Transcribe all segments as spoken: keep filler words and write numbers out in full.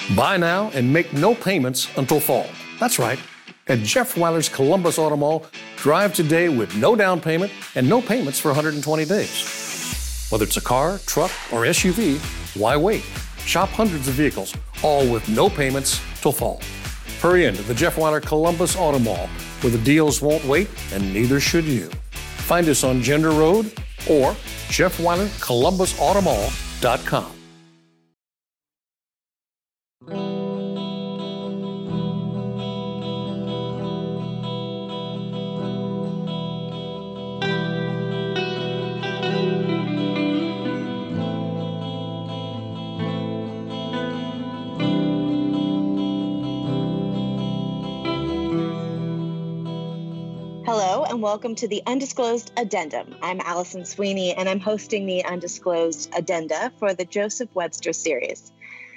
Buy now and make no payments until fall. That's right. At Jeff Weiler's Columbus Auto Mall, drive today with no down payment and no payments for one hundred twenty days. Whether it's a car, truck, or S U V, why wait? Shop hundreds of vehicles, all with no payments till fall. Hurry into the Jeff Weiler Columbus Auto Mall, where the deals won't wait and neither should you. Find us on Gender Road or Jeff Weiler Columbus Auto Mall dot com. Hello and welcome to the Undisclosed Addendum. I'm Allison Sweeney and I'm hosting the Undisclosed Addenda for the Joseph Webster series.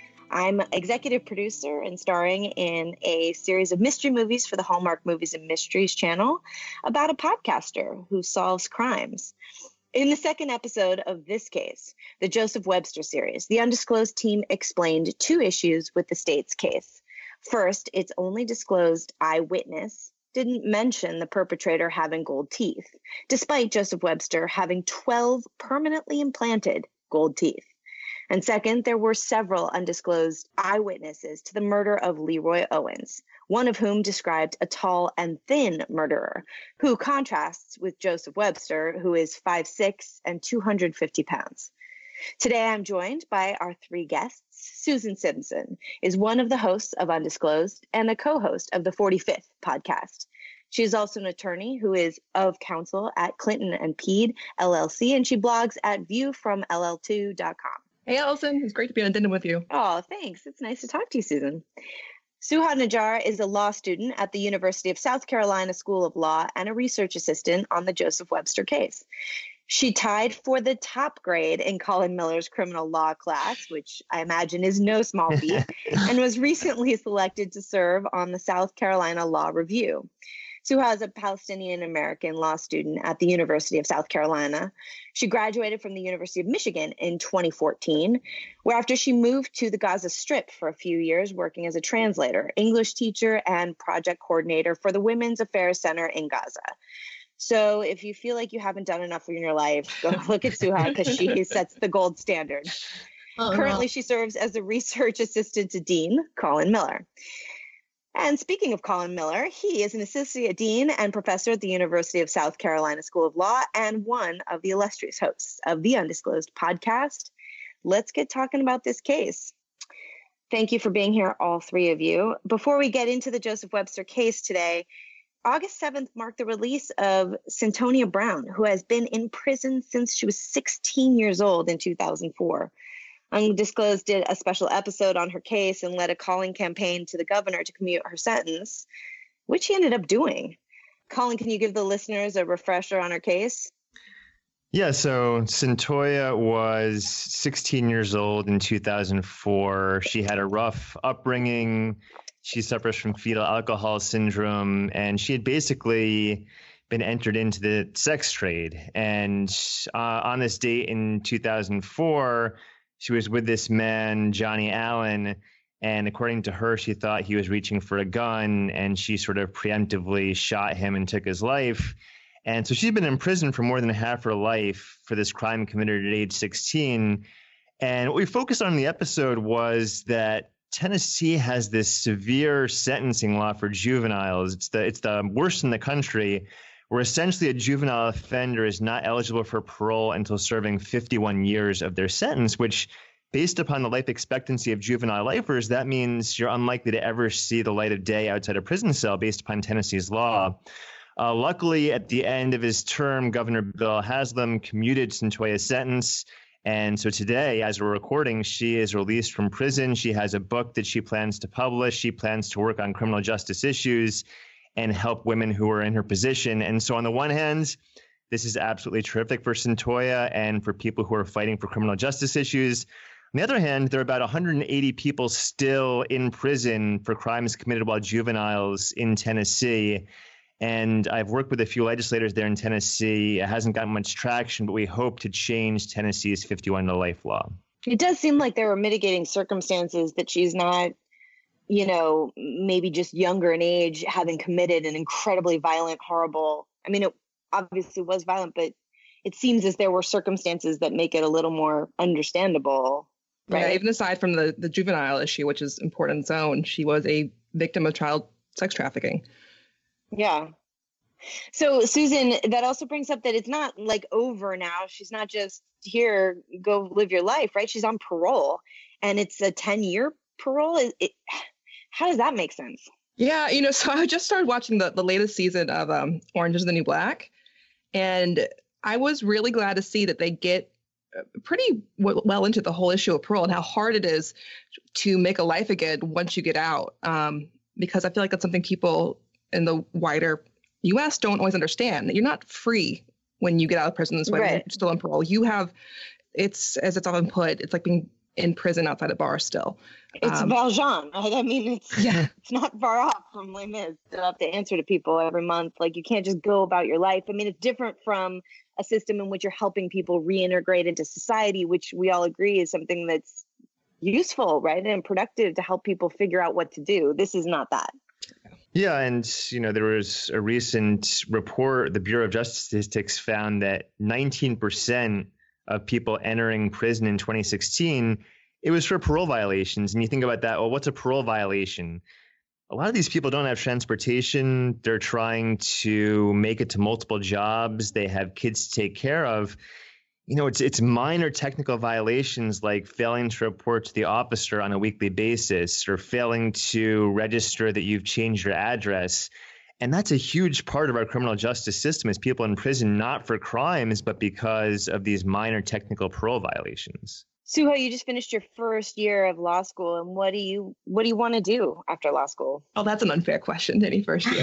I'm executive producer and starring in a series of mystery movies for the Hallmark Movies and Mysteries channel about a podcaster who solves crimes. In the second episode of this case, the Joseph Webster series, the Undisclosed team explained two issues with the state's case. First, its only disclosed eyewitness didn't mention the perpetrator having gold teeth, despite Joseph Webster having twelve permanently implanted gold teeth. And second, there were several undisclosed eyewitnesses to the murder of Leroy Owens, one of whom described a tall and thin murderer, who contrasts with Joseph Webster, who is five foot six and two hundred fifty pounds. Today, I'm joined by our three guests. Susan Simpson is one of the hosts of Undisclosed and a co-host of the forty-fifth podcast. She is also an attorney who is of counsel at Clinton and Peed, L L C, and she blogs at view from L L two dot com. Hey, Allison. It's great to be on Addendum with you. Oh, thanks. It's nice to talk to you, Susan. Suha Najjar is a law student at the University of South Carolina School of Law and a research assistant on the Joseph Webster case. She tied for the top grade in Colin Miller's criminal law class, which I imagine is no small feat, and was recently selected to serve on the South Carolina Law Review. Suha is a Palestinian-American law student at the University of South Carolina. She graduated from the University of Michigan in twenty fourteen, where after she moved to the Gaza Strip for a few years, working as a translator, English teacher, and project coordinator for the Women's Affairs Center in Gaza. So if you feel like you haven't done enough in your life, go look at Suha because she sets the gold standard. Oh, Currently, no. She serves as a research assistant to Dean Colin Miller. And speaking of Colin Miller, he is an associate dean and professor at the University of South Carolina School of Law and one of the illustrious hosts of the Undisclosed podcast. Let's get talking about this case. Thank you for being here, all three of you. Before we get into the Joseph Webster case today, August seventh marked the release of Centonia Brown, who has been in prison since she was sixteen years old in two thousand four. Undisclosed did a special episode on her case and led a calling campaign to the governor to commute her sentence, which he ended up doing. Colin, can you give the listeners a refresher on her case? Yeah, so Centonia was sixteen years old in two thousand four. She had a rough upbringing. She suffers from fetal alcohol syndrome, and she had basically been entered into the sex trade. And uh, on this date in two thousand four, she was with this man, Johnny Allen, and according to her, she thought he was reaching for a gun, and she sort of preemptively shot him and took his life. And so she's been in prison for more than half her life for this crime committed at age sixteen. And what we focused on in the episode was that Tennessee has this severe sentencing law for juveniles. It's the it's the worst in the country, where essentially a juvenile offender is not eligible for parole until serving fifty-one years of their sentence, which, based upon the life expectancy of juvenile lifers, that means you're unlikely to ever see the light of day outside a prison cell based upon Tennessee's law. Uh, luckily, at the end of his term, Governor Bill Haslam commuted Centonia's sentence. And so today, as we're recording, she is released from prison. She has a book that she plans to publish. She plans to work on criminal justice issues and help women who are in her position. And so on the one hand, this is absolutely terrific for Centonia and for people who are fighting for criminal justice issues. On the other hand, there are about one hundred eighty people still in prison for crimes committed while juveniles in Tennessee. And I've worked with a few legislators there in Tennessee. It hasn't gotten much traction, but we hope to change Tennessee's fifty-one to life law. It does seem like there were mitigating circumstances that she's not you know, maybe just younger in age, having committed an incredibly violent, horrible, I mean, it obviously was violent, but it seems as there were circumstances that make it a little more understandable. Right. Yeah, even aside from the, the juvenile issue, which is important in its own, she was a victim of child sex trafficking. Yeah. So, Susan, that also brings up that it's not like over now. She's not just here, go live your life, right? She's on parole, and it's a ten-year parole. It, it, how does that make sense? Yeah, you know, so I just started watching the, the latest season of um, Orange is the New Black, and I was really glad to see that they get pretty w- well into the whole issue of parole and how hard it is to make a life again once you get out, um, because I feel like that's something people in the wider U S don't always understand, that you're not free when you get out of prison this way, right. You're still on parole. You have, it's, as it's often put, it's like being in prison outside a bar still. It's um, Valjean. I mean, it's yeah. it's not far off from Les Mis. You have to answer to people every month. Like, you can't just go about your life. I mean, it's different from a system in which you're helping people reintegrate into society, which we all agree is something that's useful, right? And productive to help people figure out what to do. This is not that. Yeah, and you know, there was a recent report, the Bureau of Justice Statistics found that nineteen percent of people entering prison in twenty sixteen, it was for parole violations. And you think about that, well, what's a parole violation? A lot of these people don't have transportation. They're trying to make it to multiple jobs. They have kids to take care of. You know, it's it's minor technical violations like failing to report to the officer on a weekly basis or failing to register that you've changed your address. And that's a huge part of our criminal justice system, is people in prison not for crimes, but because of these minor technical parole violations. Suho, you just finished your first year of law school, and what do you what do you want to do after law school? Oh, that's an unfair question to any first year.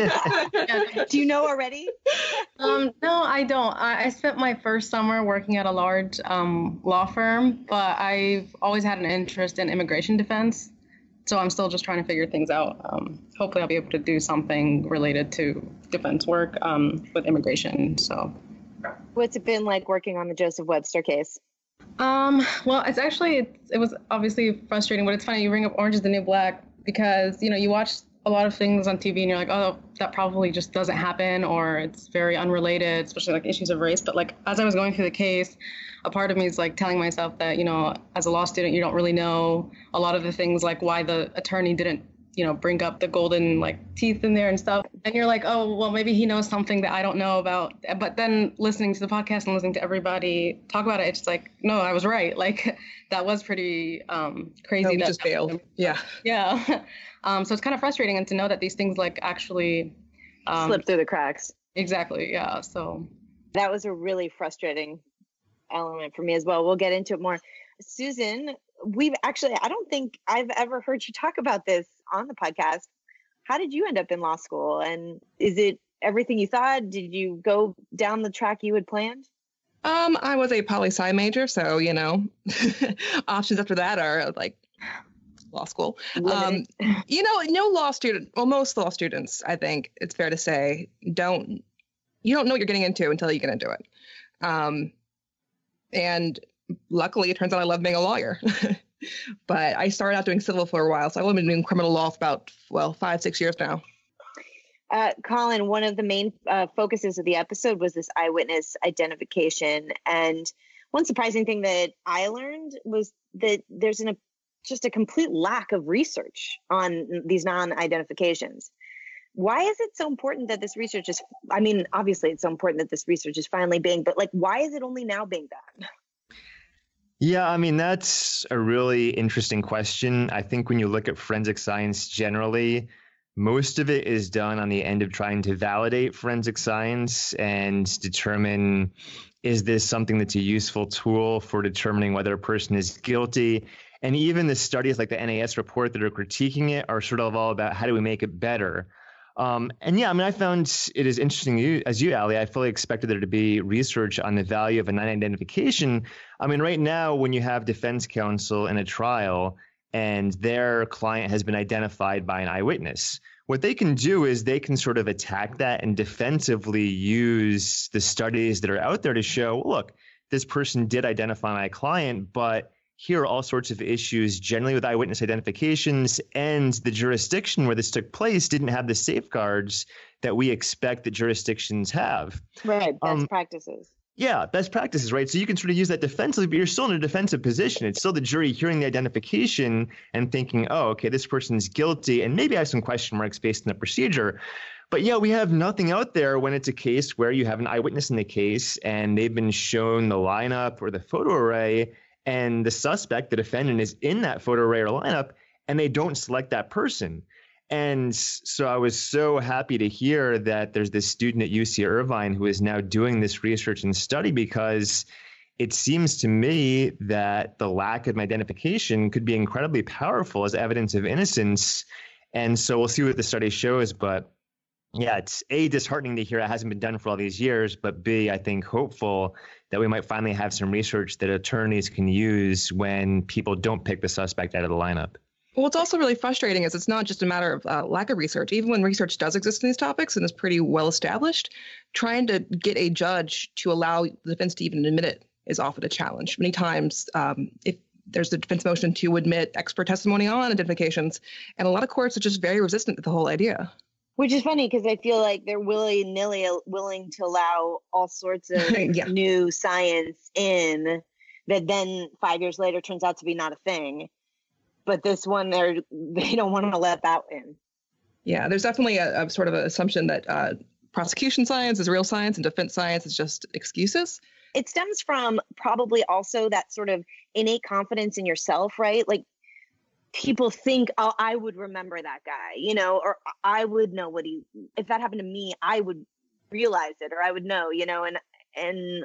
Do you know already? um, no, I don't. I, I spent my first summer working at a large um, law firm, but I've always had an interest in immigration defense. So I'm still just trying to figure things out. Um, hopefully I'll be able to do something related to defense work um, with immigration. So, what's it been like working on the Joseph Webster case? Um, well, it's actually, it, it was obviously frustrating, but it's funny you bring up Orange is the New Black because, you know, you watch a lot of things on T V and you're like, oh, that probably just doesn't happen, or it's very unrelated, especially like issues of race. But like, as I was going through the case, a part of me is like telling myself that, you know, as a law student, you don't really know a lot of the things, like why the attorney didn't, you know, bring up the golden like teeth in there and stuff. And you're like, oh, well, maybe he knows something that I don't know about. But then listening to the podcast and listening to everybody talk about it, it's like, no, I was right. Like that was pretty um, crazy. No, that just failed. Yeah. Yeah. um, so it's kind of frustrating, and to know that these things like actually um, slip through the cracks. Exactly. Yeah. So that was a really frustrating element for me as well. We'll get into it more. Susan, we've actually, I don't think I've ever heard you talk about this on the podcast. How did you end up in law school? And is it everything you thought? Did you go down the track you had planned? Um, I was a poli-sci major, so, you know, options after that are like law school. Um, you know, no law student, well, most law students, I think it's fair to say, don't, you don't know what you're getting into until you get into it. Um, and luckily, it turns out I love being a lawyer. But I started out doing civil for a while, so I've only been doing criminal law for about, well, five, six years now. Uh, Colin, one of the main uh, focuses of the episode was this eyewitness identification. And one surprising thing that I learned was that there's an, a, just a complete lack of research on these non-identifications. Why is it so important that this research is, I mean, obviously it's so important that this research is finally being, but like, why is it only now being done? Yeah, I mean, that's a really interesting question. I think when you look at forensic science generally, most of it is done on the end of trying to validate forensic science and determine, is this something that's a useful tool for determining whether a person is guilty? And even the studies like the N A S report that are critiquing it are sort of all about how do we make it better? Um, and yeah, I mean, I found it as interesting as you, Ali. I fully expected there to be research on the value of a non-identification. I mean, right now, when you have defense counsel in a trial and their client has been identified by an eyewitness, what they can do is they can sort of attack that and defensively use the studies that are out there to show, look, this person did identify my client, but here are all sorts of issues, generally with eyewitness identifications, and the jurisdiction where this took place didn't have the safeguards that we expect that jurisdictions have. Right, best um, practices. Yeah, best practices, right? So you can sort of use that defensively, but you're still in a defensive position. It's still the jury hearing the identification and thinking, oh, okay, this person's guilty, and maybe I have some question marks based on the procedure. But yeah, we have nothing out there when it's a case where you have an eyewitness in the case and they've been shown the lineup or the photo array, and the suspect, the defendant, is in that photo array or lineup, and they don't select that person. And so I was so happy to hear that there's this student at U C Irvine who is now doing this research and study, because it seems to me that the lack of identification could be incredibly powerful as evidence of innocence. And so we'll see what the study shows. But yeah, it's A, disheartening to hear it hasn't been done for all these years, but B, I think hopeful that we might finally have some research that attorneys can use when people don't pick the suspect out of the lineup. Well, what's also really frustrating is it's not just a matter of uh, lack of research. Even when research does exist in these topics and is pretty well established, trying to get a judge to allow the defense to even admit it is often a challenge. Many times, um, if there's a defense motion to admit expert testimony on identifications, and a lot of courts are just very resistant to the whole idea. Which is funny because I feel like they're willy-nilly willing to allow all sorts of yeah. new science in that then five years later turns out to be not a thing. But this one, they're, they don't want to let that in. Yeah, there's definitely a, a sort of an assumption that uh, prosecution science is real science and defense science is just excuses. It stems from probably also that sort of innate confidence in yourself, right? Like people think, oh, I would remember that guy, you know, or I would know what he, if that happened to me, I would realize it, or I would know, you know, and, and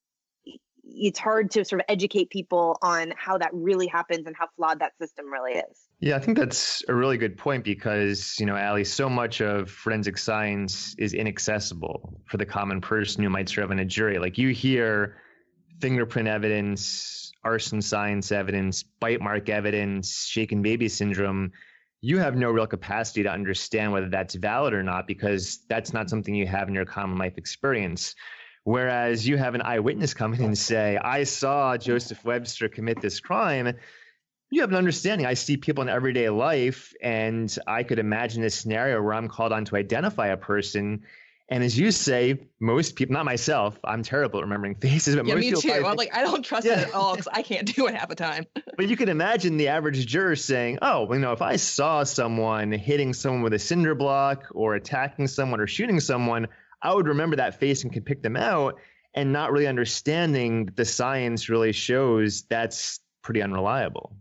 it's hard to sort of educate people on how that really happens and how flawed that system really is. Yeah, I think that's a really good point because, you know, Allie, so much of forensic science is inaccessible for the common person who might serve on a jury. Like you hear fingerprint evidence, arson science evidence, bite mark evidence, shaken baby syndrome. You have no real capacity to understand whether that's valid or not because that's not something you have in your common life experience. Whereas you have an eyewitness come in and say, I saw Joseph Webster commit this crime. You have an understanding. I see people in everyday life, and I could imagine a scenario where I'm called on to identify a person. And as you say, most people, not myself, I'm terrible at remembering faces, but yeah, most me people too. probably, I'm like, I don't trust yeah. it at all because I can't do it half the time. But you can imagine the average juror saying, oh, you know, if I saw someone hitting someone with a cinder block or attacking someone or shooting someone, I would remember that face and could pick them out, and not really understanding that the science really shows that's pretty unreliable.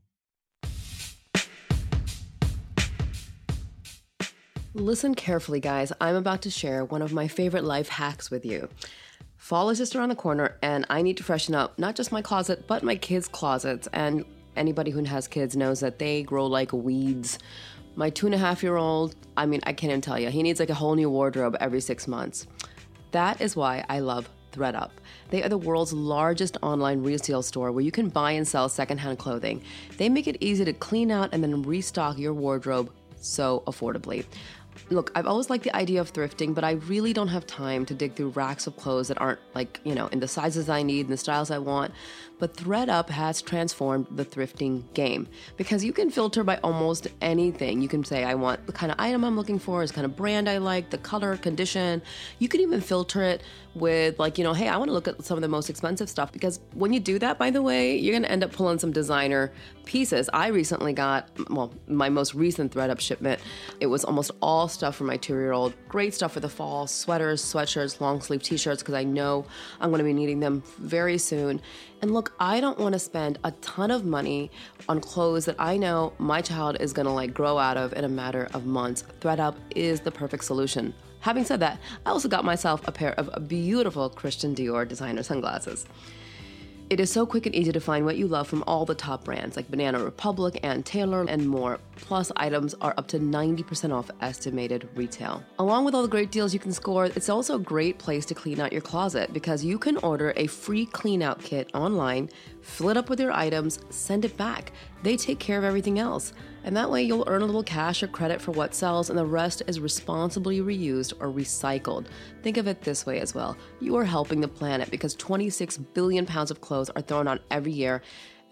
Listen carefully, guys. I'm about to share one of my favorite life hacks with you. Fall is just around the corner, and I need to freshen up not just my closet, but my kids' closets. And anybody who has kids knows that they grow like weeds. My two and a half year old, I mean, I can't even tell you, he needs like a whole new wardrobe every six months. That is why I love ThredUp. They are the world's largest online resale store where you can buy and sell secondhand clothing. They make it easy to clean out and then restock your wardrobe so affordably. Look, I've always liked the idea of thrifting, but I really don't have time to dig through racks of clothes that aren't like, you know, in the sizes I need and the styles I want. But ThredUp has transformed the thrifting game because you can filter by almost anything. You can say, I want the kind of item I'm looking for, the kind of brand I like, the color, condition. You can even filter it with like, you know, hey, I want to look at some of the most expensive stuff because when you do that, by the way, you're going to end up pulling some designer pieces. I recently got, well, my most recent ThredUp shipment, it was almost all stuff for my two-year-old. Great stuff for the fall, sweaters, sweatshirts, long sleeve t-shirts, because I know I'm going to be needing them very soon. And look, I don't want to spend a ton of money on clothes that I know my child is going to like grow out of in a matter of months. ThredUp is the perfect solution. Having said that, I also got myself a pair of beautiful Christian Dior designer sunglasses. It is so quick and easy to find what you love from all the top brands like Banana Republic, Ann Taylor, and more. Plus, items are up to ninety percent off estimated retail. Along with all the great deals you can score, it's also a great place to clean out your closet because you can order a free clean out kit online, fill it up with your items, send it back. They take care of everything else. And that way you'll earn a little cash or credit for what sells and the rest is responsibly reused or recycled. Think of it this way as well. You are helping the planet because twenty-six billion pounds of clothes are thrown out every year.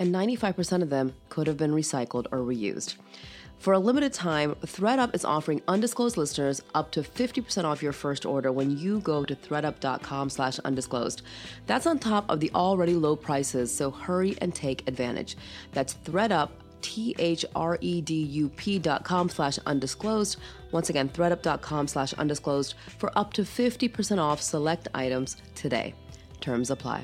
and ninety-five percent of them could have been recycled or reused. For a limited time, ThreadUp is offering undisclosed listeners up to fifty percent off your first order when you go to threadup.com slash undisclosed. That's on top of the already low prices, so hurry and take advantage. That's ThreadUp, T-H-R-E-D-U-P dot com slash undisclosed. Once again, threadup.com slash undisclosed for up to fifty percent off select items today. Terms apply.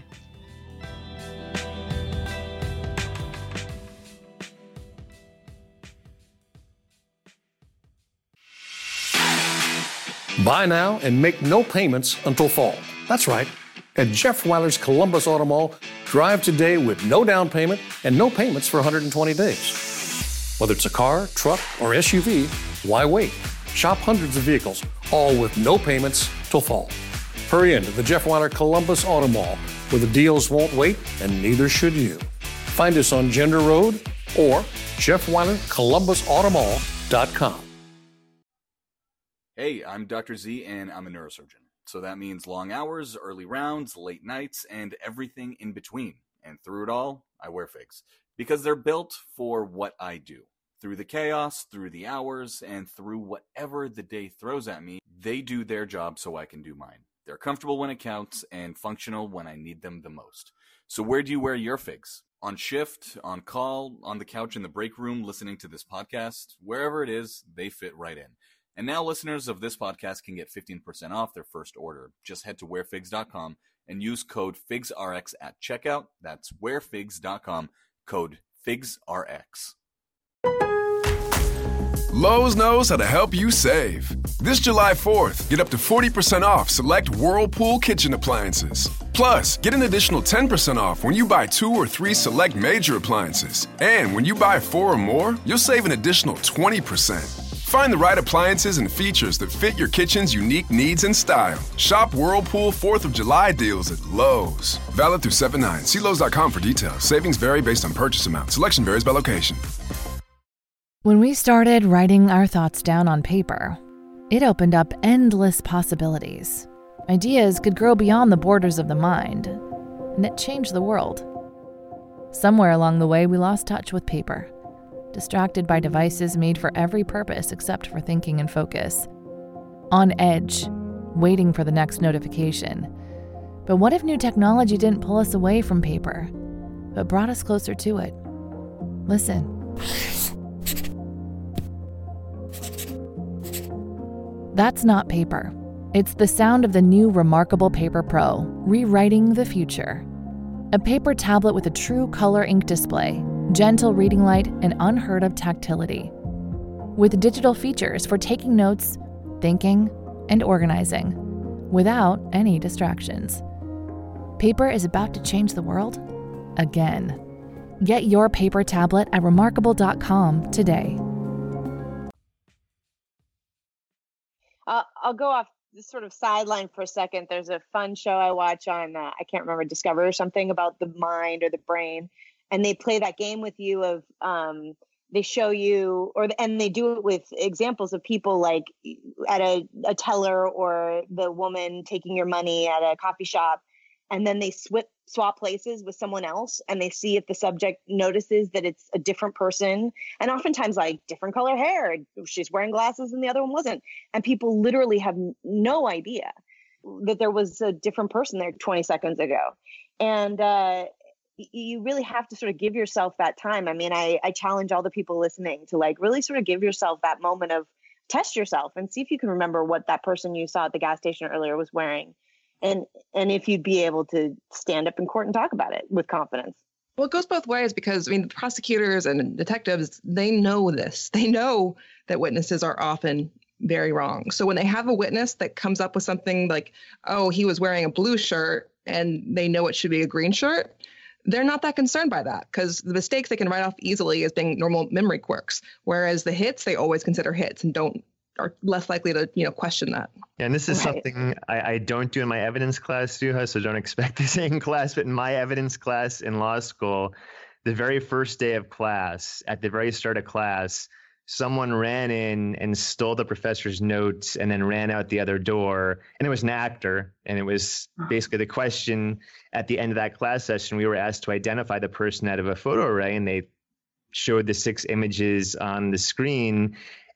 Buy now and make no payments until fall. That's right. At Jeff Weiler's Columbus Auto Mall, drive today with no down payment and no payments for one hundred twenty days. Whether it's a car, truck, or S U V, why wait? Shop hundreds of vehicles, all with no payments till fall. Hurry into the Jeff Weiler Columbus Auto Mall, where the deals won't wait and neither should you. Find us on Gender Road or Jeff Weiler Columbus Auto Mall dot com. Hey, I'm Doctor Z, and I'm a neurosurgeon. So that means long hours, early rounds, late nights, and everything in between. And through it all, I wear figs. Because they're built for what I do. Through the chaos, through the hours, and through whatever the day throws at me, they do their job so I can do mine. They're comfortable when it counts, and functional when I need them the most. So where do you wear your figs? On shift, on call, on the couch in the break room, listening to this podcast? Wherever it is, they fit right in. And now listeners of this podcast can get fifteen percent off their first order. Just head to wear figs dot com and use code FIGSRX at checkout. That's wear figs dot com, code FIGSRX. Lowe's knows how to help you save. This July fourth, get up to forty percent off select Whirlpool kitchen appliances. Plus, get an additional ten percent off when you buy two or three select major appliances. And when you buy four or more, you'll save an additional twenty percent. Find the right appliances and features that fit your kitchen's unique needs and style. Shop Whirlpool fourth of July deals at Lowe's. Valid through seven nine. See Lowe's dot com for details. Savings vary based on purchase amount. Selection varies by location. When we started writing our thoughts down on paper, it opened up endless possibilities. Ideas could grow beyond the borders of the mind, and it changed the world. Somewhere along the way, we lost touch with paper. Distracted by devices made for every purpose except for thinking and focus. On edge, waiting for the next notification. But what if new technology didn't pull us away from paper, but brought us closer to it? Listen. That's not paper. It's the sound of the new Remarkable Paper Pro, rewriting the future. A paper tablet with a true color ink display, gentle reading light, and unheard of tactility. With digital features for taking notes, thinking, and organizing, without any distractions. Paper is about to change the world again. Get your paper tablet at remarkable dot com today. Uh, I'll go off this sort of sideline for a second. There's a fun show I watch on, uh, I can't remember, Discovery or something about the mind or the brain. And they play that game with you of, um, they show you, or and they do it with examples of people like at a, a teller or the woman taking your money at a coffee shop. And then they swip, swap places with someone else and they see if the subject notices that it's a different person. And oftentimes like different color hair, she's wearing glasses and the other one wasn't. And people literally have no idea that there was a different person there twenty seconds ago. And, uh, you really have to sort of give yourself that time. I mean, I, I challenge all the people listening to like really sort of give yourself that moment of test yourself and see if you can remember what that person you saw at the gas station earlier was wearing. And, and if you'd be able to stand up in court and talk about it with confidence. Well, it goes both ways because, I mean, prosecutors and detectives, they know this. They know that witnesses are often very wrong. So when they have a witness that comes up with something like, oh, he was wearing a blue shirt and they know it should be a green shirt, they're not that concerned by that because the mistakes they can write off easily as being normal memory quirks, whereas the hits they always consider hits and don't are less likely to you know question that. Yeah, and this is Right. something I, I don't do in my evidence class, Suha, so don't expect this in class. But in my evidence class in law school, the very first day of class, at the very start of class, someone ran in and stole the professor's notes and then ran out the other door. And it was an actor. And it was basically the question at the end of that class session, we were asked to identify the person out of a photo array, and they showed the six images on the screen.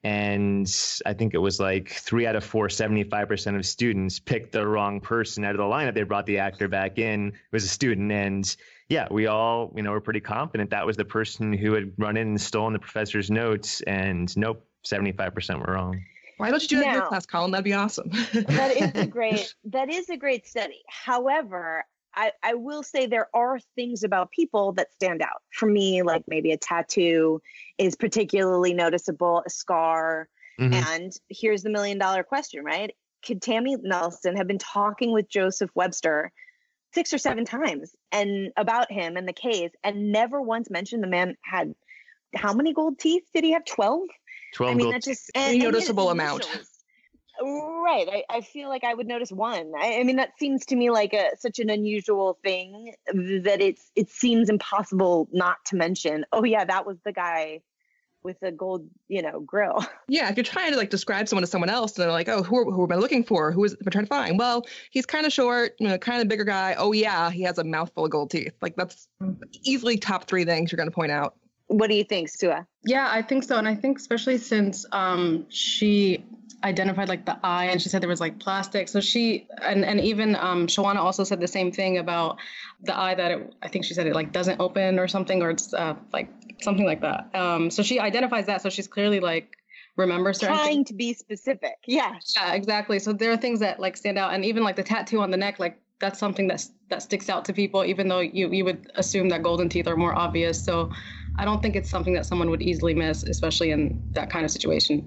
And I think it was like three out of four, seventy-five percent of students picked the wrong person out of the lineup. They brought the actor back in. It was a student. And yeah, we all, you know, were pretty confident that was the person who had run in and stolen the professor's notes. And nope, seventy-five percent were wrong. Why don't you do that in your Now- class, Colin? That'd be awesome. That is a great that is a great study. However, I, I will say there are things about people that stand out. For me, like maybe a tattoo is particularly noticeable, a scar. Mhm. And here's the million dollar question, right? Could Tammy Nelson have been talking with Joseph Webster six or seven times and about him and the case and never once mentioned the man had how many gold teeth? Did he have twelve? twelve I mean, gold that just A and- and his noticeable amount. initials. Right. I, I feel like I would notice one. I, I mean, that seems to me like a such an unusual thing that it's it seems impossible not to mention. Oh yeah, that was the guy with the gold, you know, grill. Yeah, if you're trying to like describe someone to someone else, and they're like, "Oh, who, are, who am I looking for? Who is am I trying to find?" Well, he's kind of short, you know, kind of bigger guy. Oh yeah, he has a mouthful of gold teeth. Like that's easily top three things you're going to point out. What do you think, Sua? Yeah, I think so. And I think especially since um, she identified like the eye and she said there was like plastic. So she, and, and even um, Shawana also said the same thing about the eye that it, I think she said it like doesn't open or something, or it's uh, like something like that. Um, so she identifies that. So she's clearly like remembers certain Trying things. to be specific. Yeah. Yeah, exactly. So there are things that like stand out, and even like the tattoo on the neck, like that's something that's that sticks out to people, even though you you would assume that golden teeth are more obvious. So I don't think it's something that someone would easily miss, especially in that kind of situation.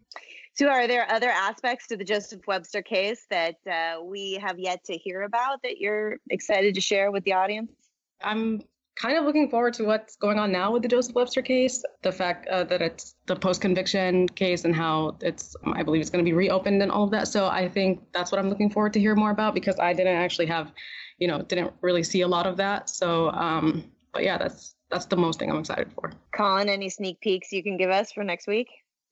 So are there other aspects to the Joseph Webster case that uh, we have yet to hear about that you're excited to share with the audience? I'm kind of looking forward to what's going on now with the Joseph Webster case, the fact uh, that it's the post-conviction case and how it's, I believe it's going to be reopened and all of that. So I think that's what I'm looking forward to hear more about, because I didn't actually have, you know, didn't really see a lot of that. So, um, but yeah, that's that's the most thing I'm excited for. Colin, any sneak peeks you can give us for next week?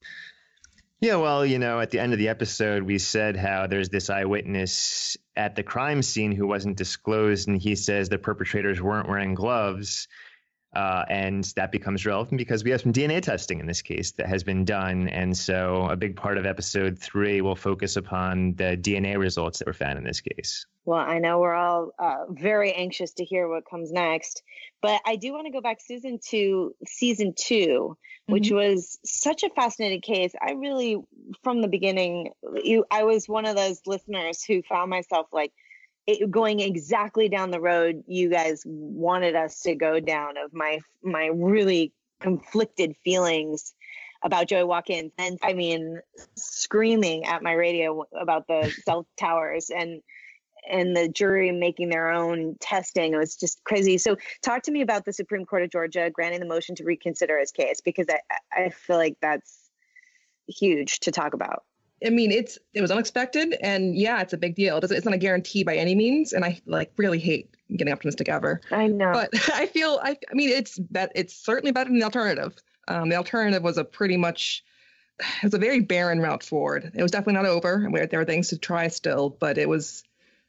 Yeah, well, you know, at the end of the episode, we said how there's this eyewitness at the crime scene who wasn't disclosed, and he says the perpetrators weren't wearing gloves. Uh, and that becomes relevant because we have some D N A testing in this case that has been done. And so a big part of episode three will focus upon the D N A results that were found in this case. Well, I know we're all uh, very anxious to hear what comes next, but I do want to go back, Susan, to season two, which mm-hmm. was such a fascinating case. I really, from the beginning, you, I was one of those listeners who found myself like it, going exactly down the road you guys wanted us to go down, of my my really conflicted feelings about Joey Watkins, and I mean, screaming at my radio about the cell towers and. and the jury making their own testing. It was just crazy. So talk to me about the Supreme Court of Georgia granting the motion to reconsider his case, because I, I feel like that's huge to talk about. I mean, it's it was unexpected, and yeah, it's a big deal. It it's not a guarantee by any means, and I like really hate getting optimistic ever. I know. But I feel, I, I mean, it's that it's certainly better than the alternative. Um, the alternative was a pretty much, it was a very barren route forward. It was definitely not over, and there were things to try still, but it was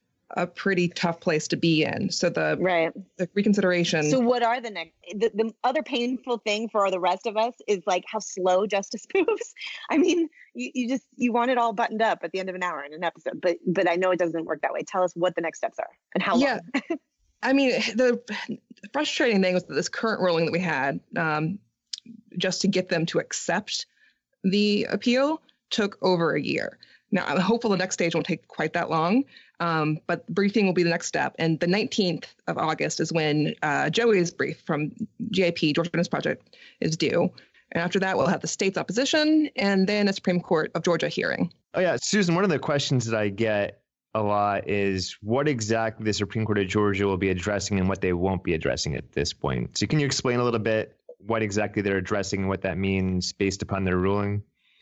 a pretty tough place to be in. So the right the reconsideration. So what are the next? The, the other painful thing for the rest of us is like how slow justice moves. I mean, you, you just you want it all buttoned up at the end of an hour in an episode, but but I know it doesn't work that way. Tell us what the next steps are and how yeah. long. I mean, the frustrating thing was that this current ruling that we had, um, just to get them to accept the appeal, took over a year. Now, I'm hopeful the next stage won't take quite that long, um, but briefing will be the next step. And the nineteenth of August is when uh, Joey's brief from G I P, Georgia Fitness Project, is due. And after that, we'll have the state's opposition and then a Supreme Court of Georgia hearing. Oh, yeah. Susan, one of the questions that I get a lot is what exactly the Supreme Court of Georgia will be addressing and what they won't be addressing at this point. So can you explain a little bit what exactly they're addressing and what that means based upon their ruling?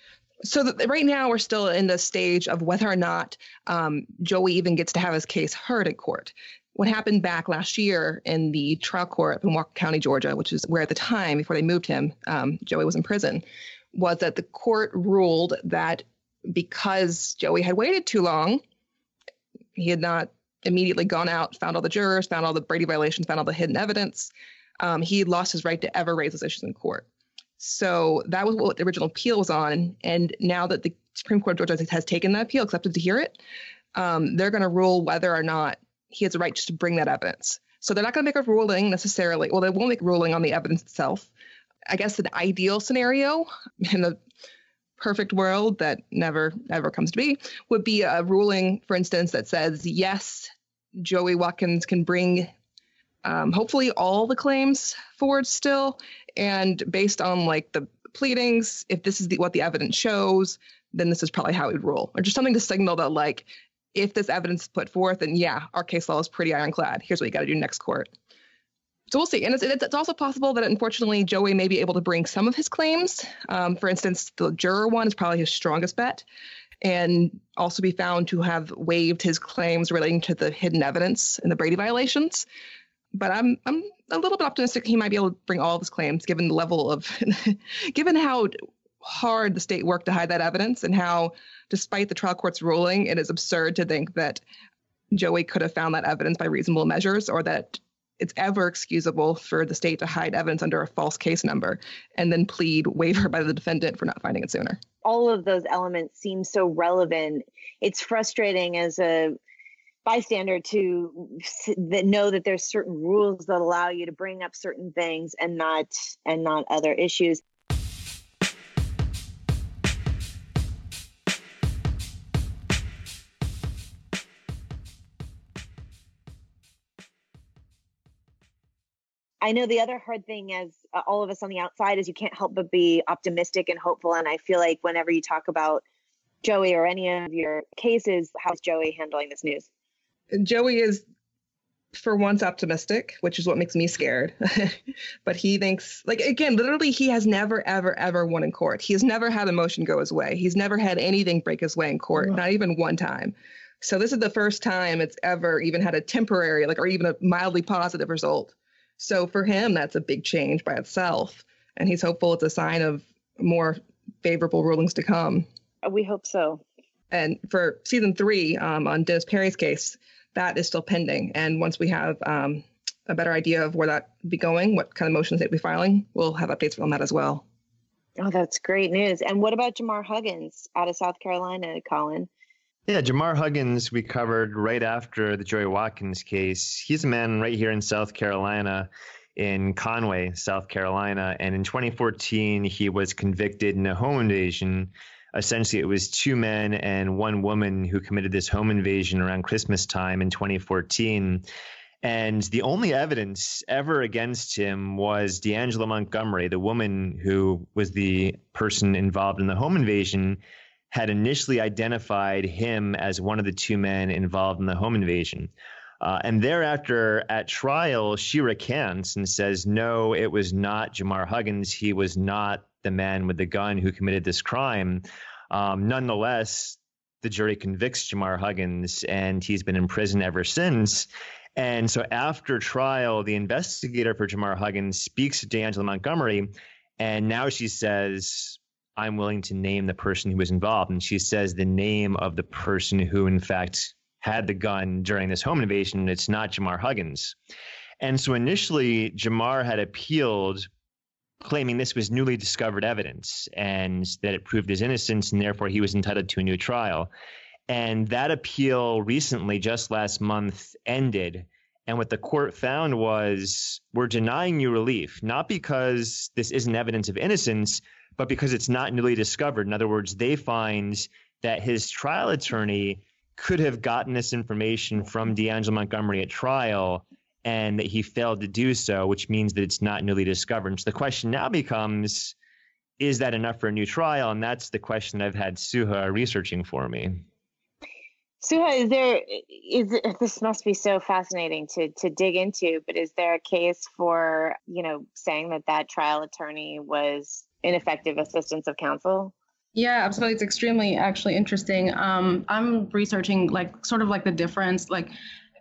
So the, right now we're still in the stage of whether or not um, Joey even gets to have his case heard in court. What happened back last year in the trial court in Walker County, Georgia, which is where at the time before they moved him, um, Joey was in prison, was that the court ruled that because Joey had waited too long, he had not immediately gone out, found all the jurors, found all the Brady violations, found all the hidden evidence, um, he lost his right to ever raise those issues in court. So that was what the original appeal was on. And now that the Supreme Court of Georgia has taken that appeal, accepted to hear it, um, they're going to rule whether or not he has a right just to bring that evidence. So they're not going to make a ruling necessarily. Well, they won't make a ruling on the evidence itself. I guess an ideal scenario in the perfect world that never, ever comes to be would be a ruling, for instance, that says, yes, Joey Watkins can bring um, hopefully all the claims forward still. And based on like the pleadings, if this is the, what the evidence shows, then this is probably how it would rule. Or just something to signal that like, if this evidence is put forth, then yeah, our case law is pretty ironclad. Here's what you got to do next court. So we'll see. And it's, it's also possible that unfortunately Joey may be able to bring some of his claims. Um, for instance, the juror one is probably his strongest bet, and also be found to have waived his claims relating to the hidden evidence and the Brady violations. But I'm I'm a little bit optimistic he might be able to bring all of his claims, given the level of, given how hard the state worked to hide that evidence, and how, despite the trial court's ruling, it is absurd to think that Joey could have found that evidence by reasonable measures, or that it's ever excusable for the state to hide evidence under a false case number and then plead waiver by the defendant for not finding it sooner. All of those elements seem so relevant. It's frustrating as a bystander to that know that there's certain rules that allow you to bring up certain things and not and not other issues. I know the other hard thing as uh, all of us on the outside is you can't help but be optimistic and hopeful. And I feel like whenever you talk about Joey or any of your cases, how's Joey handling this news? Joey is, for once, optimistic, which is what makes me scared. But he thinks, like, again, literally, he has never, ever, ever won in court. He has never had a motion go his way. He's never had anything break his way in court, oh. Not even one time. So this is the first time it's ever even had a temporary, like, or even a mildly positive result. So for him, that's a big change by itself. And he's hopeful it's a sign of more favorable rulings to come. We hope so. And for season three um, on Dennis Perry's case, that is still pending. And once we have um, a better idea of where that would be going, what kind of motions they'd be filing, we'll have updates on that as well. Oh, that's great news. And what about Jamar Huggins out of South Carolina, Colin? Yeah, Jamar Huggins we covered right after the Joey Watkins case. He's a man right here in South Carolina, in Conway, South Carolina. And in twenty fourteen, he was convicted in a home invasion. Essentially, it was two men and one woman who committed this home invasion around Christmas time in twenty fourteen. And the only evidence ever against him was D'Angela Montgomery, the woman who was the person involved in the home invasion, had initially identified him as one of the two men involved in the home invasion. Uh, and thereafter, at trial, she recants and says, no, it was not Jamar Huggins. He was not the man with the gun who committed this crime. Um, nonetheless, the jury convicts Jamar Huggins, and he's been in prison ever since. And so after trial, the investigator for Jamar Huggins speaks to D'Angela Montgomery, and now she says, I'm willing to name the person who was involved. And she says the name of the person who, in fact, had the gun during this home invasion. It's not Jamar Huggins. And so initially, Jamar had appealed, claiming this was newly discovered evidence and that it proved his innocence, and therefore he was entitled to a new trial. And that appeal recently, just last month, ended. And what the court found was, we're denying you relief, not because this isn't evidence of innocence, but because it's not newly discovered. In other words, they find that his trial attorney could have gotten this information from D'Angela Montgomery at trial, and that he failed to do so, which means that it's not newly discovered. So the question now becomes, is that enough for a new trial? And that's the question that I've had Suha researching for me. Suha, is there, is this must be so fascinating to to dig into, but is there a case for, you know, saying that that trial attorney was ineffective assistance of counsel? Yeah, absolutely. It's extremely actually interesting. Um, I'm researching like sort of like the difference, like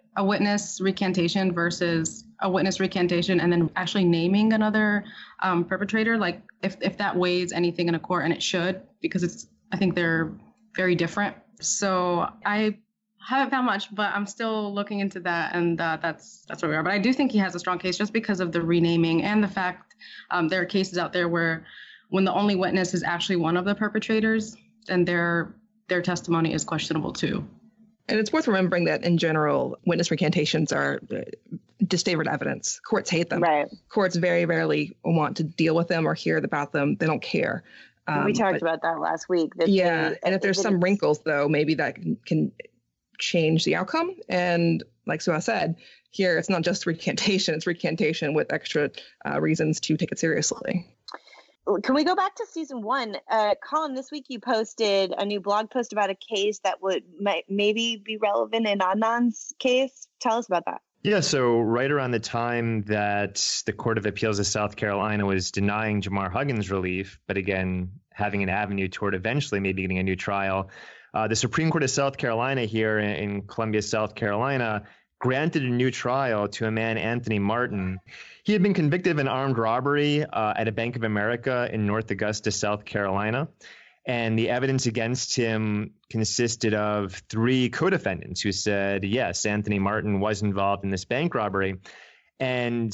a witness recantation versus a witness recantation and then actually naming another um, perpetrator, like if, if that weighs anything in a court, and it should, because it's, I think they're very different. So I haven't found much, but I'm still looking into that, and uh, that's that's where we are. But I do think he has a strong case just because of the renaming and the fact um, there are cases out there where when the only witness is actually one of the perpetrators, then their their testimony is questionable too. And it's worth remembering that in general, witness recantations are disfavored evidence. Courts hate them. Right. Courts very rarely want to deal with them or hear about them. They don't care. Um, we talked but, about that last week. That yeah. they, and if there's some wrinkles, though, maybe that can, can change the outcome. And like Suha said, here it's not just recantation, it's recantation with extra uh, reasons to take it seriously. Can we go back to season one? Uh, Colin, this week you posted a new blog post about a case that would might maybe be relevant in Adnan's case. Tell us about that. Yeah, so right around the time that the Court of Appeals of South Carolina was denying Jamar Huggins relief, but again, having an avenue toward eventually maybe getting a new trial, uh, the Supreme Court of South Carolina here in, in Columbia, South Carolina, granted a new trial to a man, Anthony Martin. He had been convicted of an armed robbery uh, at a Bank of America in North Augusta, South Carolina. And the evidence against him consisted of three co-defendants who said, yes, Anthony Martin was involved in this bank robbery. And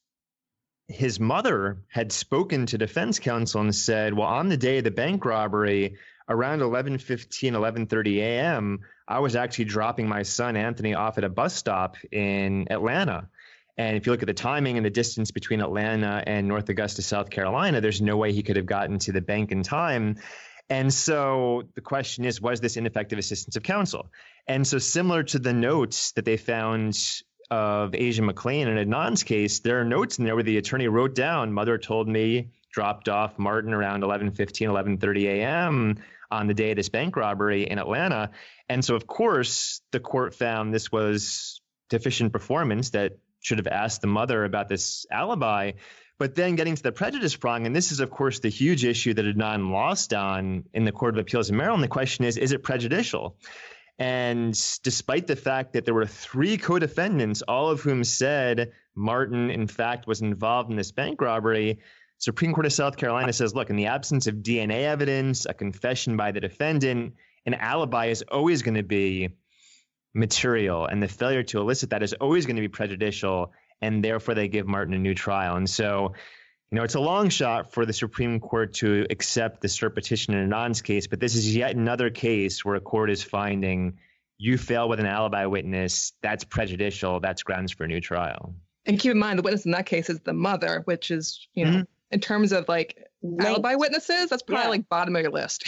his mother had spoken to defense counsel and said, well, on the day of the bank robbery, around eleven fifteen, eleven thirty a.m., I was actually dropping my son, Anthony, off at a bus stop in Atlanta. And if you look at the timing and the distance between Atlanta and North Augusta, South Carolina, there's no way he could have gotten to the bank in time. And so the question is, was this ineffective assistance of counsel? And so similar to the notes that they found of Asia McClain in Adnan's case, there are notes in there where the attorney wrote down, mother told me, dropped off Martin around eleven fifteen, eleven thirty a.m. on the day of this bank robbery in Atlanta. And so, of course, the court found this was deficient performance, that should have asked the mother about this alibi. But then getting to the prejudice prong, and this is, of course, the huge issue that Adnan lost on in the Court of Appeals in Maryland. The question is, is it prejudicial? And despite the fact that there were three co-defendants, all of whom said Martin, in fact, was involved in this bank robbery, Supreme Court of South Carolina says, look, in the absence of D N A evidence, a confession by the defendant, an alibi is always going to be material, and the failure to elicit that is always going to be prejudicial, and therefore they give Martin a new trial. And so, you know, it's a long shot for the Supreme Court to accept the cert petition in Adnan's case, but this is yet another case where a court is finding you fail with an alibi witness, that's prejudicial, that's grounds for a new trial. And keep in mind, the witness in that case is the mother, which is, you know, mm-hmm. in terms of like Late. alibi witnesses, that's probably yeah. like bottom of your list.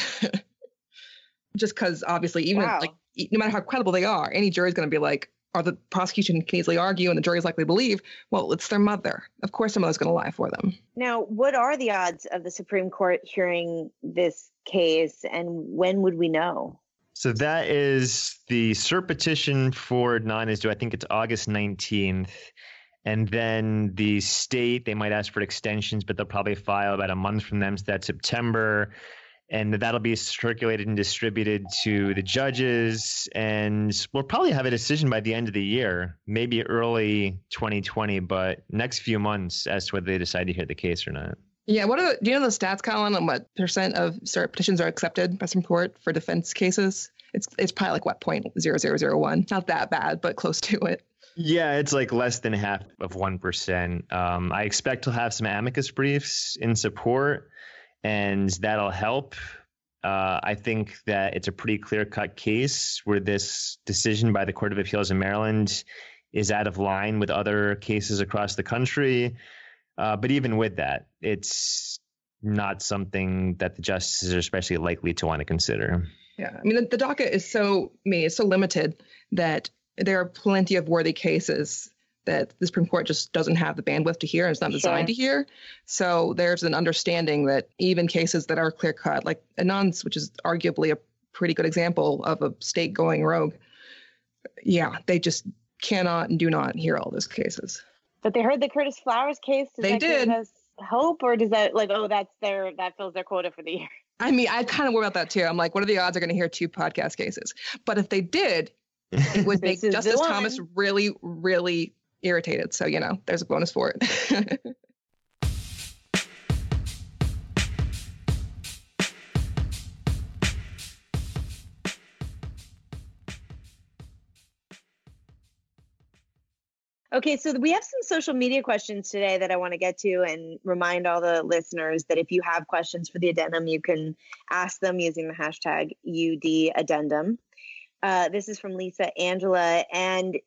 Just because obviously, even wow. like no matter how credible they are, any jury is going to be like, or the prosecution can easily argue and the jury is likely to believe, well, it's their mother. Of course, their mother's going to lie for them. Now, what are the odds of the Supreme Court hearing this case, and when would we know? So that is the cert petition for Adnan is due, I think it's August nineteenth. And then the state, they might ask for extensions, but they'll probably file about a month from them. So that's September. And that'll be circulated and distributed to the judges. And we'll probably have a decision by the end of the year, maybe early twenty twenty, but next few months as to whether they decide to hear the case or not. Yeah. What are the, do you know the stats, Colin, on what percent of cert petitions are accepted by Supreme Court for defense cases? It's it's probably like what, zero point zero zero zero one? Not that bad, but close to it. Yeah, it's like less than half of one percent. Um, I expect to have some amicus briefs in support, and that'll help. Uh, I think that it's a pretty clear-cut case where this decision by the Court of Appeals in Maryland is out of line with other cases across the country. Uh, but even with that, it's not something that the justices are especially likely to want to consider. Yeah, I mean, the, the docket is so, I mean, it's so limited that there are plenty of worthy cases that the Supreme Court just doesn't have the bandwidth to hear, and it's not designed sure. to hear. So there's an understanding that even cases that are clear-cut, like Adnan's, which is arguably a pretty good example of a state going rogue, yeah, they just cannot and do not hear all those cases. But they heard the Curtis Flowers case. Does they that did. Give us hope, or does that like, oh, that's their that fills their quota for the year? I mean, I kind of worry about that too. I'm like, what are the odds they're going to hear two podcast cases? But if they did, It would make This is the Justice one. Thomas really, really irritated. So, you know, there's a bonus for it. Okay, so we have some social media questions today that I want to get to and remind all the listeners that if you have questions for the addendum, you can ask them using the hashtag U D addendum. Uh, this is from Lisa Angela, and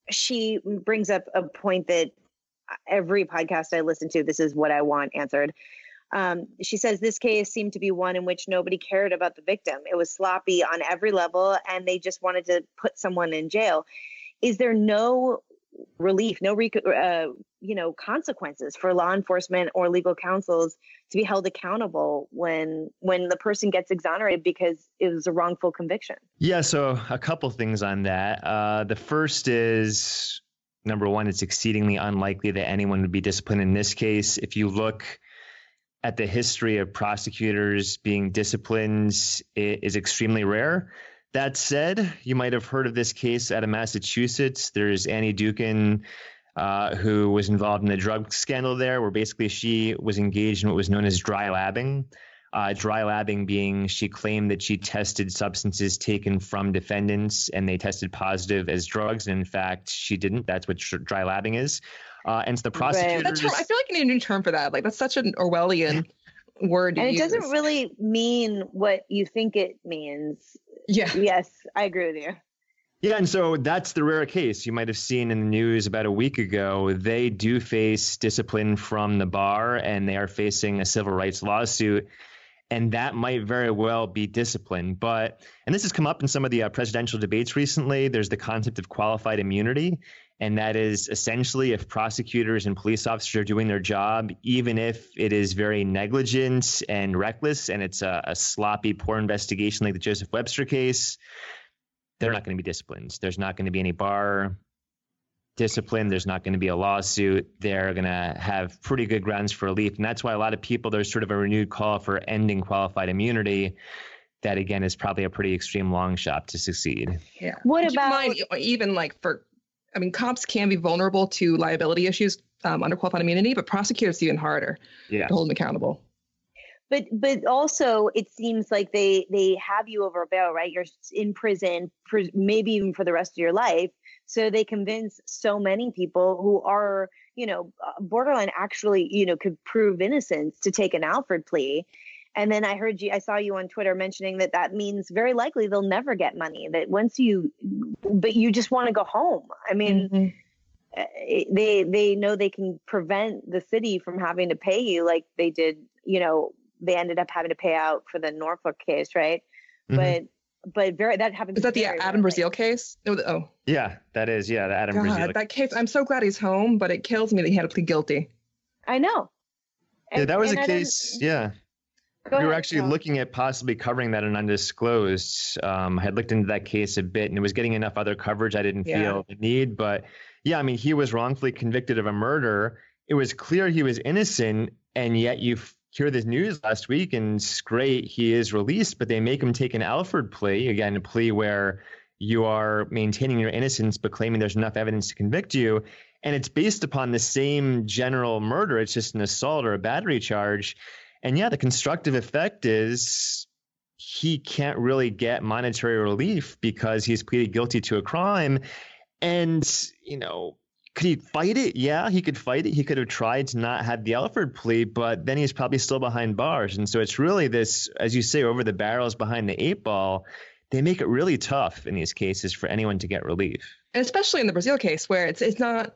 she brings up a point that every podcast I listen to, this is what I want answered. Um, she says this case seemed to be one in which nobody cared about the victim. It was sloppy on every level, and they just wanted to put someone in jail. Is there no relief, no rec- uh, you know, consequences for law enforcement or legal counsels to be held accountable when when the person gets exonerated because it was a wrongful conviction? Yeah, so a couple things on that. Uh, the first is, number one, it's exceedingly unlikely that anyone would be disciplined in this case. If you look at the history of prosecutors being disciplined, it is extremely rare. That said, you might have heard of this case out of Massachusetts. There's Annie Dukin, uh, who was involved in the drug scandal there, where basically she was engaged in what was known as dry labbing. Uh, dry labbing being she claimed that she tested substances taken from defendants and they tested positive as drugs. And in fact, she didn't. That's what dry labbing is. Uh, and so the prosecutors... That term, I feel like I need a new term for that. Like, that's such an Orwellian word to And it use. doesn't really mean what you think it means. Yeah. Yes, I agree with you. Yeah, and so that's the rare case. You might have seen in the news about a week ago, they do face discipline from the bar and they are facing a civil rights lawsuit. And that might very well be discipline. But, and this has come up in some of the uh, presidential debates recently, there's the concept of qualified immunity. And that is essentially if prosecutors and police officers are doing their job, even if it is very negligent and reckless and it's a, a sloppy, poor investigation like the Joseph Webster case, they're not going to be disciplined. There's not going to be any bar discipline. There's not going to be a lawsuit. They're going to have pretty good grounds for relief. And that's why a lot of people, there's sort of a renewed call for ending qualified immunity. That, again, is probably a pretty extreme long shot to succeed. Yeah. What Keep in about mind, even like for, I mean, cops can be vulnerable to liability issues um, under qualified immunity, but prosecutors even harder yeah. to hold them accountable. But but also it seems like they they have you over a bail, right? You're in prison, for maybe even for the rest of your life. So they convince so many people who are, you know, borderline actually, you know, could prove innocence to take an Alford plea. And then I heard you, I saw you on Twitter mentioning that that means very likely they'll never get money, that once you, but you just want to go home. I mean, mm-hmm. they, they know they can prevent the city from having to pay you like they did, you know, they ended up having to pay out for the Norfolk case, right? Mm-hmm. But but very that happened. Is that the Adam Brazil case? Oh, yeah, that is. Yeah, the Adam God, Brazil. That case. I'm so glad he's home, but it kills me that he had to plead guilty. I know. And, yeah, that was a I case. Yeah. Go we ahead, were actually Tom. looking at possibly covering that in Undisclosed. Um, I had looked into that case a bit, and it was getting enough other coverage. I didn't yeah. feel the need, but yeah, I mean, he was wrongfully convicted of a murder. It was clear he was innocent, and yet you hear this news last week, and it's great, he is released, but they make him take an Alford plea, again, a plea where you are maintaining your innocence but claiming there's enough evidence to convict you, and it's based upon the same general murder. It's just an assault or a battery charge. And yeah, the constructive effect is he can't really get monetary relief because he's pleaded guilty to a crime. And, you know, could he fight it? Yeah, he could fight it. He could have tried to not have the Alford plea, but then he's probably still behind bars. And so it's really this, as you say, over the barrels behind the eight ball. They make it really tough in these cases for anyone to get relief. And especially in the Brazil case where it's it's not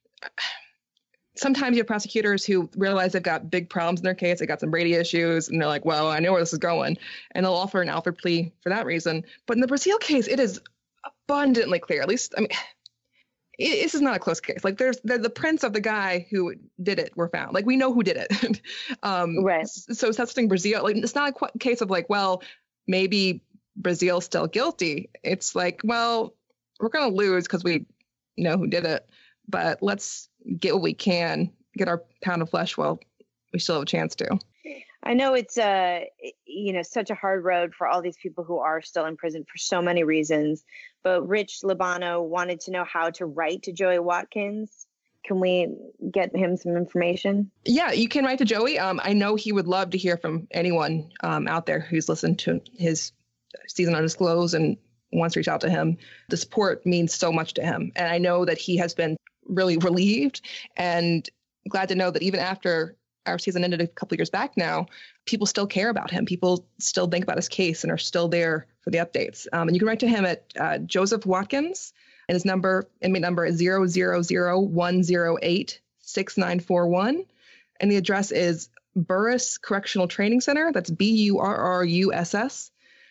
– sometimes you have prosecutors who realize they've got big problems in their case. They got some Brady issues, and they're like, well, I know where this is going. And they'll offer an Alford plea for that reason. But in the Brazil case, it is abundantly clear, at least – I mean – It, this is not a close case. Like there's the, the prints of the guy who did it were found. Like we know who did it. um, right. So testing Brazil, like it's not a qu- case of like, well, maybe Brazil's still guilty. It's like, well, we're going to lose because we know who did it, but let's get what we can, get our pound of flesh while we still have a chance to. I know it's uh, you know, such a hard road for all these people who are still in prison for so many reasons. But Rich Libano wanted to know how to write to Joey Watkins. Can we get him some information? Yeah, you can write to Joey. Um, I know he would love to hear from anyone um, out there who's listened to his season Undisclosed and wants to reach out to him. The support means so much to him. And I know that he has been really relieved and glad to know that even after our season ended a couple of years back now, people still care about him. People still think about his case and are still there for the updates. Um, and you can write to him at uh, Joseph Watkins, and his number, inmate number is zero zero zero one zero eight six nine four one. And the address is Burruss Correctional Training Center. That's B U R R U S S.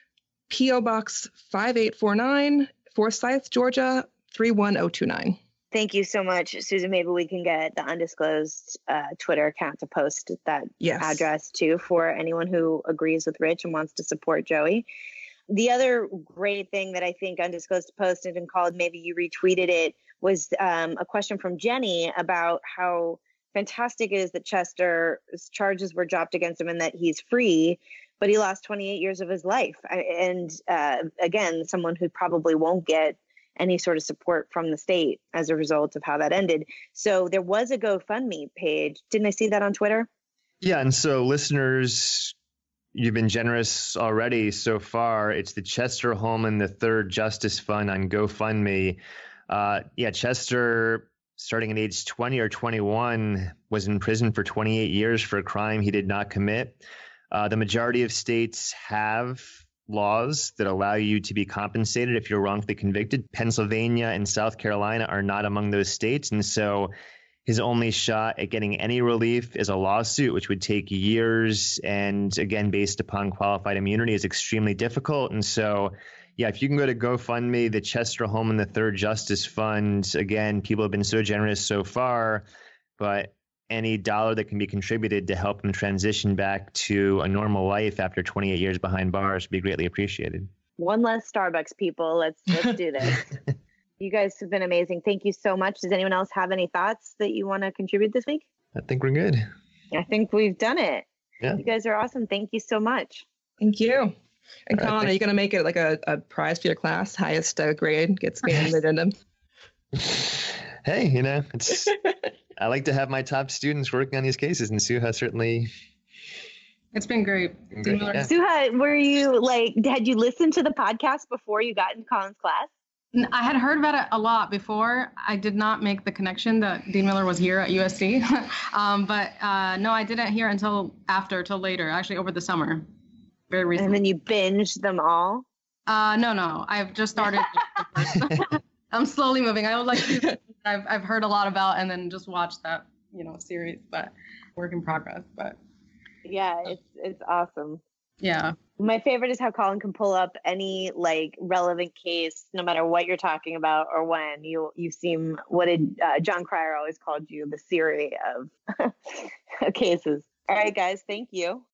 P O Box five eight four nine, Forsyth, Georgia, three one zero two nine. Thank you so much, Susan. Maybe we can get the Undisclosed uh, Twitter account to post that yes. address too for anyone who agrees with Rich and wants to support Joey. The other great thing that I think Undisclosed posted and called, maybe you retweeted it, was um, a question from Jenny about how fantastic it is that Chester's charges were dropped against him and that he's free, but he lost twenty-eight years of his life. And uh, again, someone who probably won't get any sort of support from the state as a result of how that ended. So there was a GoFundMe page. Didn't I see that on Twitter? Yeah. And so listeners, you've been generous already so far. It's the Chester Holman the Third Justice Fund on GoFundMe. Uh, yeah, Chester, starting at age twenty or twenty-one, was in prison for twenty-eight years for a crime he did not commit. Uh, the majority of states have laws that allow you to be compensated if you're wrongfully convicted. Pennsylvania and South Carolina are not among those states. And so his only shot at getting any relief is a lawsuit, which would take years. And again, based upon qualified immunity, is extremely difficult. And so, yeah, if you can go to GoFundMe, the Chester Holman the Third Justice Fund, again, people have been so generous so far, but any dollar that can be contributed to help him transition back to a normal life after twenty-eight years behind bars would be greatly appreciated. One less Starbucks, people. Let's let's do this. You guys have been amazing. Thank you so much. Does anyone else have any thoughts that you want to contribute this week? I think we're good. I think we've done it. Yeah. You guys are awesome. Thank you so much. Thank you. And All right, Colin, are you going to make it like a, a prize for your class? Highest uh, grade gets an addendum. Hey, you know, it's I like to have my top students working on these cases, and Suha certainly. It's been great. great yeah. Suha, were you like, had you listened to the podcast before you got into Colin's class? I had heard about it a lot before. I did not make the connection that Dean Miller was here at U S C. um, but uh, no, I didn't hear until after, till later, actually over the summer. Very recently. And then you binged them all? Uh, no, no. I've just started. I'm slowly moving. I would like to, I've I've heard a lot about and then just watched that, you know, series, but work in progress. But yeah, it's it's awesome. Yeah. My favorite is how Colin can pull up any like relevant case, no matter what you're talking about or when. You you seem, what did uh, John Cryer always called you, the Siri of cases. All right, guys, thank you.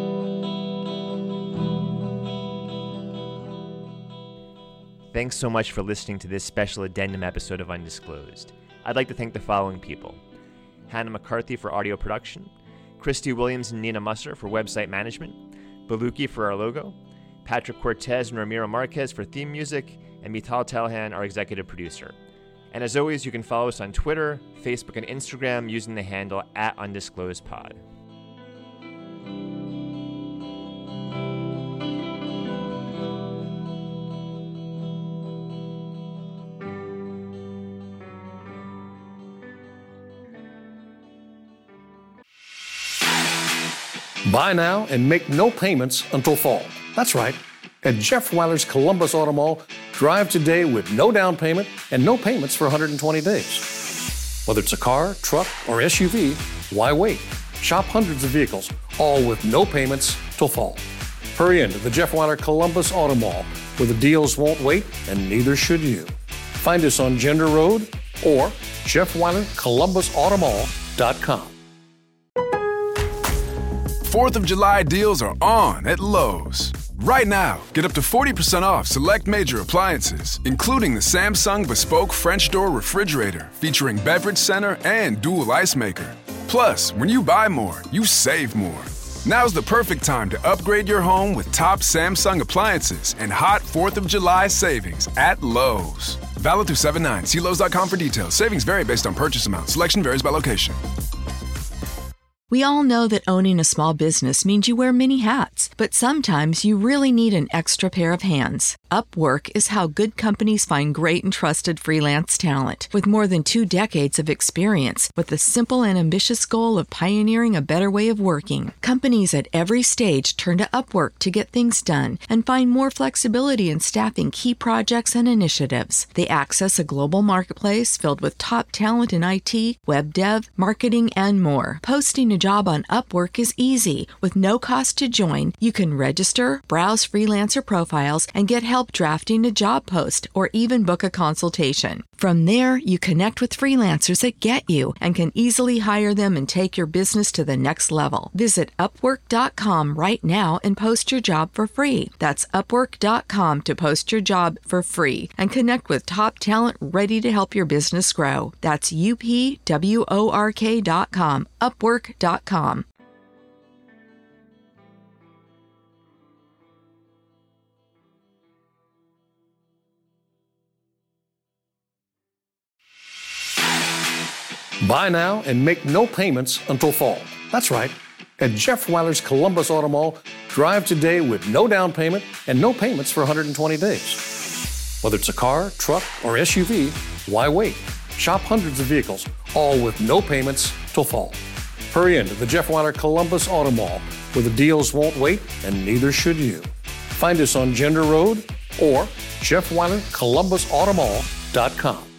Thanks so much for listening to this special addendum episode of Undisclosed. I'd like to thank the following people: Hannah McCarthy for audio production, Christy Williams and Nina Musser for website management, Baluki for our logo, Patrick Cortez and Ramiro Marquez for theme music, and Mital Telhan, our executive producer. And as always, you can follow us on Twitter, Facebook, and Instagram using the handle at UndisclosedPod. Buy now and make no payments until fall. That's right. At Jeff Weiler's Columbus Auto Mall, drive today with no down payment and no payments for one hundred twenty days. Whether it's a car, truck, or S U V, why wait? Shop hundreds of vehicles, all with no payments till fall. Hurry into the Jeff Weiler Columbus Auto Mall, where the deals won't wait and neither should you. Find us on Gender Road or Jeff Weiler Columbus Auto Mall dot com. fourth of July deals are on at Lowe's. Right now, get up to forty percent off select major appliances, including the Samsung Bespoke French Door Refrigerator featuring beverage center and dual ice maker. Plus, when you buy more, you save more. Now's the perfect time to upgrade your home with top Samsung appliances and hot fourth of July savings at Lowe's. Valid through seven nine. See Lowe's dot com for details. Savings vary based on purchase amount. Selection varies by location. We all know that owning a small business means you wear many hats, but sometimes you really need an extra pair of hands. Upwork is how good companies find great and trusted freelance talent. With more than two decades of experience, with the simple and ambitious goal of pioneering a better way of working, companies at every stage turn to Upwork to get things done and find more flexibility in staffing key projects and initiatives. They access a global marketplace filled with top talent in I T, web dev, marketing, and more. Posting a job on Upwork is easy. With no cost to join, you can register, browse freelancer profiles, and get help drafting a job post or even book a consultation. From there, you connect with freelancers that get you and can easily hire them and take your business to the next level. Visit upwork dot com right now and post your job for free. That's upwork dot com to post your job for free and connect with top talent ready to help your business grow. That's U P W O R K dot com, upwork dot com. Buy now and make no payments until fall. That's right. At Jeff Weiler's Columbus Auto Mall, drive today with no down payment and no payments for one hundred twenty days. Whether it's a car, truck, or S U V, why wait? Shop hundreds of vehicles, all with no payments till fall. Hurry into the Jeff Weiler Columbus Auto Mall, where the deals won't wait and neither should you. Find us on Gender Road or Jeff Weiler Columbus Auto Mall dot com.